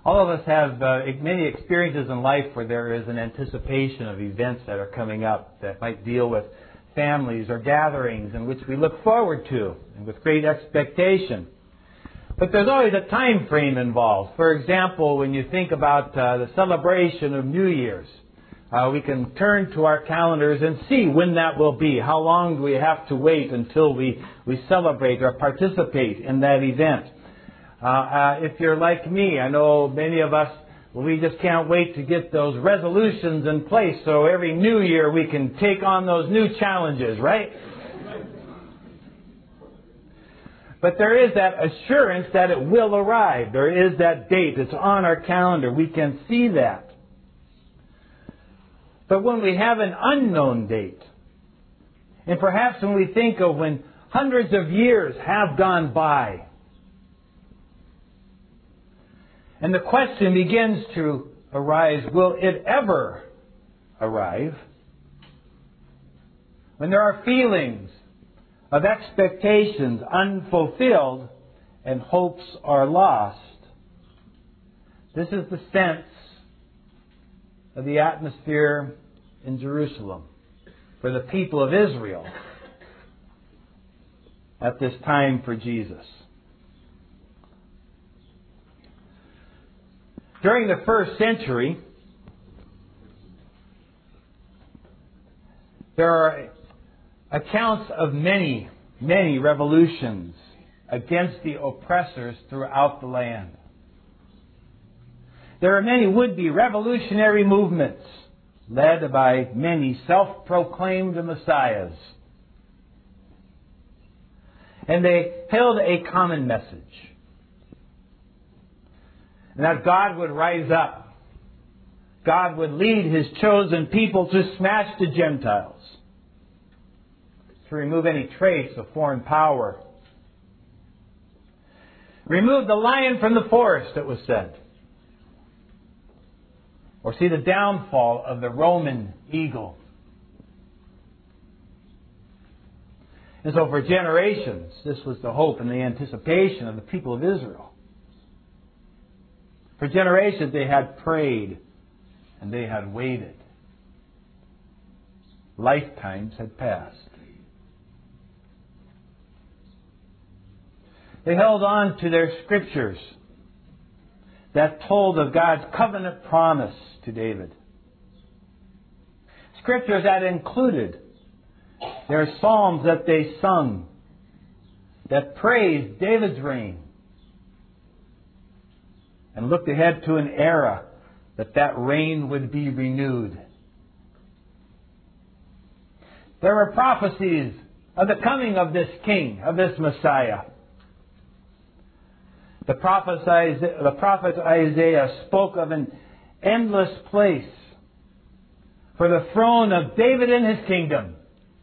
All of us have many experiences in life where there is an anticipation of events that are coming up that might deal with families or gatherings in which we look forward to and with great expectation. But there's always a time frame involved. For example, when you think about the celebration of New Year's, we can turn to our calendars and see when that will be. How long do we have to wait until we celebrate or participate in that event? If you're like me, I know many of us, we just can't wait to get those resolutions in place so every new year we can take on those new challenges, right? But there is that assurance that it will arrive. There is that date. It's on our calendar. We can see that. But when we have an unknown date, and perhaps when we think of when hundreds of years have gone by, and the question begins to arise, will it ever arrive? When there are feelings of expectations unfulfilled and hopes are lost, this is the sense of the atmosphere in Jerusalem for the people of Israel at this time for Jesus. During the first century, there are accounts of many, many revolutions against the oppressors throughout the land. There are many would-be revolutionary movements led by many self-proclaimed messiahs. And they held a common message. And that God would rise up. God would lead His chosen people to smash the Gentiles. To remove any trace of foreign power. Remove the lion from the forest, it was said. Or see the downfall of the Roman eagle. And so for generations, this was the hope and the anticipation of the people of Israel. For generations they had prayed and they had waited. Lifetimes had passed. They held on to their scriptures that told of God's covenant promise to David. Scriptures that included their psalms that they sung that praised David's reign and looked ahead to an era that reign would be renewed. There were prophecies of the coming of this king, of this Messiah. The prophet Isaiah spoke of an endless place for the throne of David and his kingdom,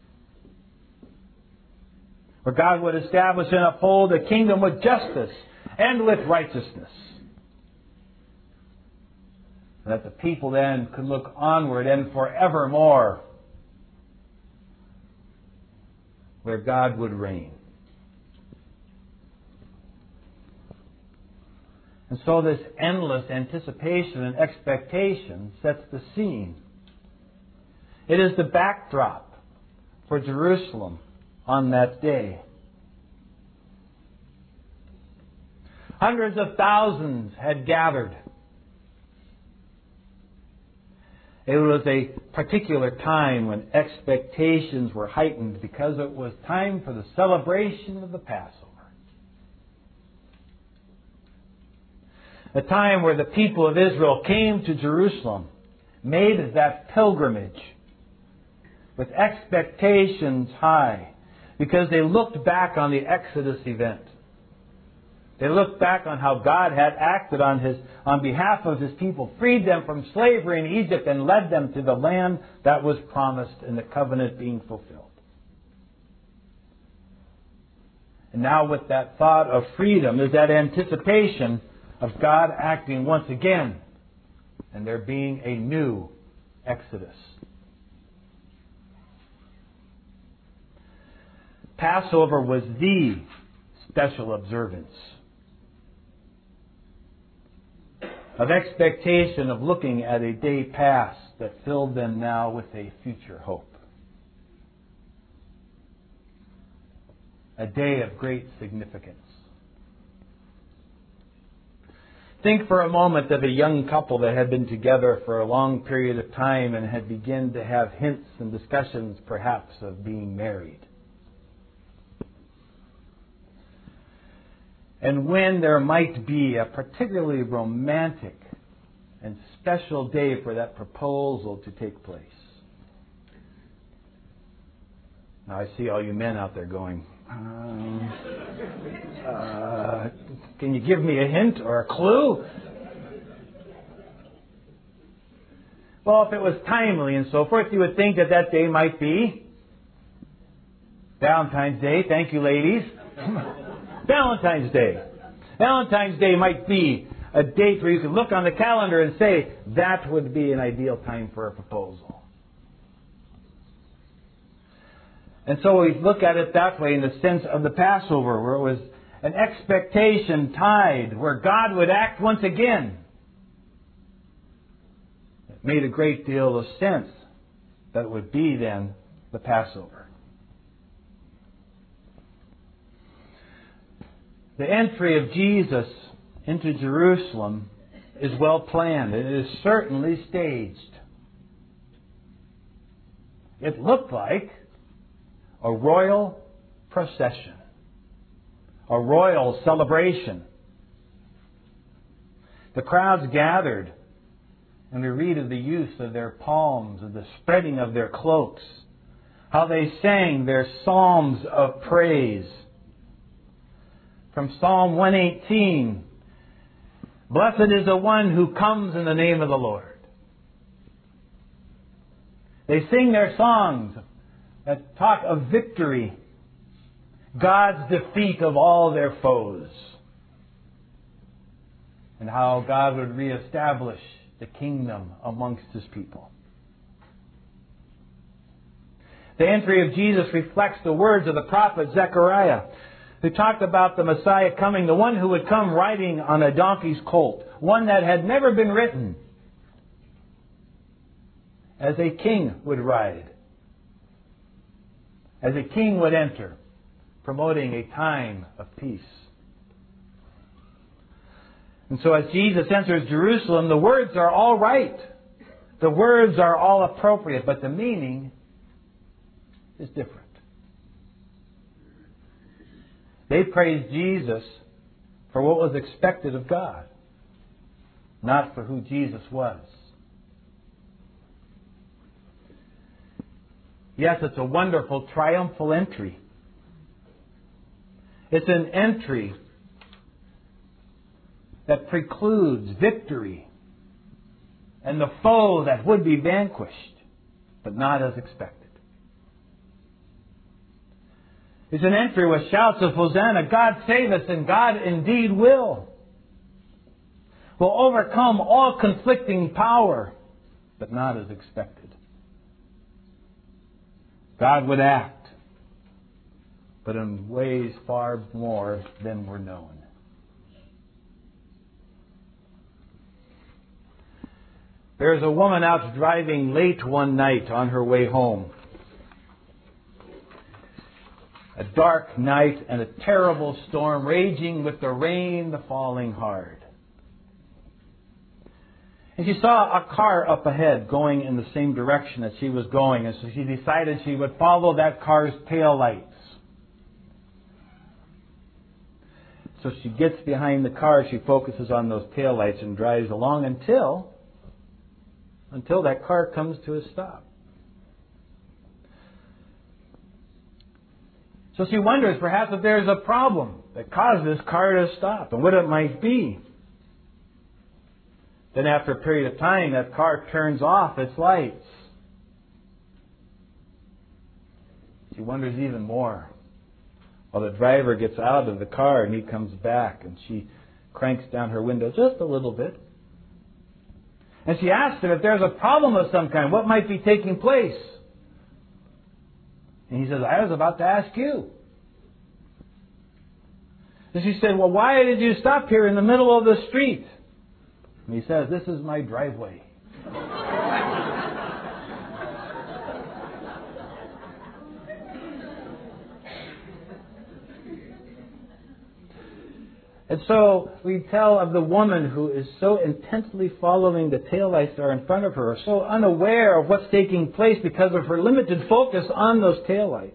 where God would establish and uphold a kingdom with justice and with righteousness. And that the people then could look onward and forevermore, where God would reign. And so this endless anticipation and expectation sets the scene. It is the backdrop for Jerusalem on that day. Hundreds of thousands had gathered. It was a particular time when expectations were heightened because it was time for the celebration of the Passover. A time where the people of Israel came to Jerusalem, made that pilgrimage with expectations high, because they looked back on the Exodus event. They looked back on how God had acted on behalf of His people, freed them from slavery in Egypt and led them to the land that was promised and the covenant being fulfilled. And now with that thought of freedom is that anticipation of God acting once again and there being a new Exodus. Passover was the special observance. of expectation of looking at a day past that filled them now with a future hope. A day of great significance. Think for a moment of a young couple that had been together for a long period of time and had begun to have hints and discussions perhaps of being married. And when there might be a particularly romantic and special day for that proposal to take place. Now I see all you men out there going, can you give me a hint or a clue? Well, if it was timely and so forth, you would think that that day might be Valentine's Day. Thank you, ladies. Valentine's Day. Valentine's Day might be a date where you could look on the calendar and say, that would be an ideal time for a proposal. And so we look at it that way in the sense of the Passover, where it was an expectation tied, where God would act once again. It made a great deal of sense that it would be then the Passover. The entry of Jesus into Jerusalem is well planned. It is certainly staged. It looked like a royal procession, a royal celebration. The crowds gathered, and we read of the use of their palms and the spreading of their cloaks, how they sang their psalms of praise. From Psalm 118, blessed is the one who comes in the name of the Lord. They sing their songs that talk of victory, God's defeat of all their foes, and how God would reestablish the kingdom amongst His people. The entry of Jesus reflects the words of the prophet Zechariah, who talked about the Messiah coming, the one who would come riding on a donkey's colt, one that had never been ridden, as a king would ride, as a king would enter, promoting a time of peace. And so as Jesus enters Jerusalem, the words are all right. The words are all appropriate, but the meaning is different. They praised Jesus for what was expected of God, not for who Jesus was. Yes, it's a wonderful, triumphal entry. It's an entry that precludes victory and the foe that would be vanquished, but not as expected. It's an entry with shouts of Hosanna, God save us, and God indeed will overcome all conflicting power, but not as expected. God would act, but in ways far more than were known. There's a woman out driving late one night on her way home. A dark night and a terrible storm raging with the rain falling hard. And she saw a car up ahead going in the same direction that she was going, and so she decided she would follow that car's tail lights. So she gets behind the car, she focuses on those tail lights and drives along until that car comes to a stop. So she wonders perhaps if there's a problem that caused this car to stop and what it might be. Then after a period of time, that car turns off its lights. She wonders even more. Well, the driver gets out of the car and he comes back and she cranks down her window just a little bit. And she asks him if there's a problem of some kind, what might be taking place? And he says, I was about to ask you. And she said, well, why did you stop here in the middle of the street? And he says, "This is my driveway." And so we tell of the woman who is so intensely following the taillights that are in front of her, so unaware of what's taking place because of her limited focus on those taillights.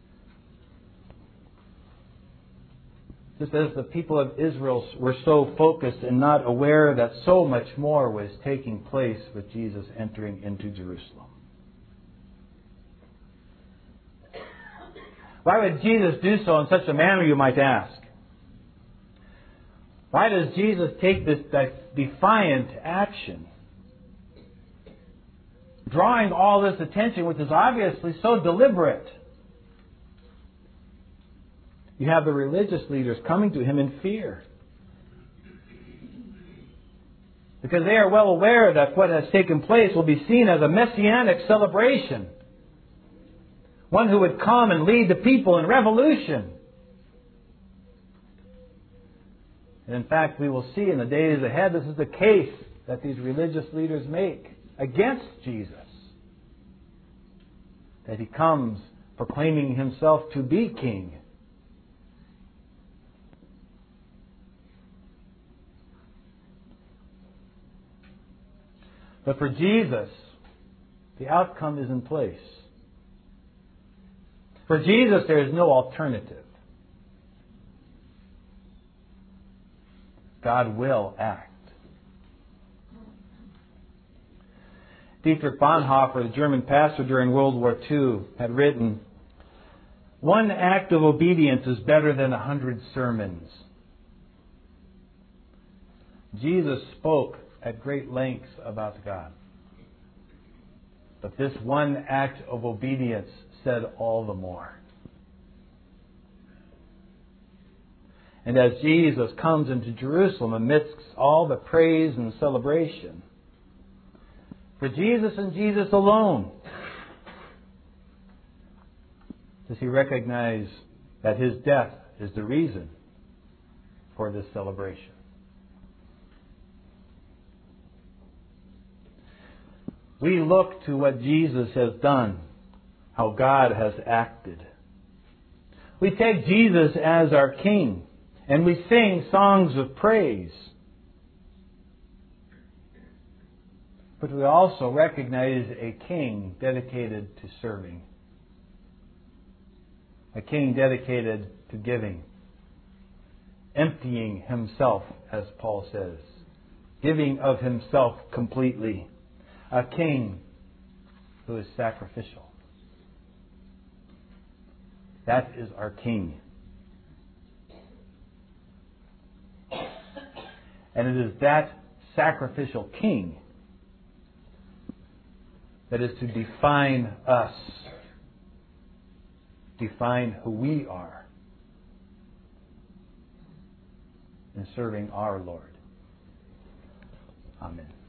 Just as the people of Israel were so focused and not aware that so much more was taking place with Jesus entering into Jerusalem. Why would Jesus do so in such a manner, you might ask? Why does Jesus take this defiant action? Drawing all this attention, which is obviously so deliberate. You have the religious leaders coming to him in fear. Because they are well aware that what has taken place will be seen as a messianic celebration. One who would come and lead the people in revolution. And in fact, we will see in the days ahead, this is the case that these religious leaders make against Jesus. That he comes proclaiming himself to be king. But for Jesus, the outcome is in place. For Jesus, there is no alternative. God will act. Dietrich Bonhoeffer, the German pastor during World War II, had written, "One act of obedience is better than 100 sermons." Jesus spoke at great lengths about God. But this one act of obedience said all the more. And as Jesus comes into Jerusalem amidst all the praise and celebration, for Jesus and Jesus alone, does he recognize that his death is the reason for this celebration? We look to what Jesus has done, how God has acted. We take Jesus as our King. And we sing songs of praise. But we also recognize a king dedicated to serving. A king dedicated to giving. Emptying himself, as Paul says. Giving of himself completely. A king who is sacrificial. That is our king. And it is that sacrificial king that is to define us, define who we are in serving our Lord. Amen.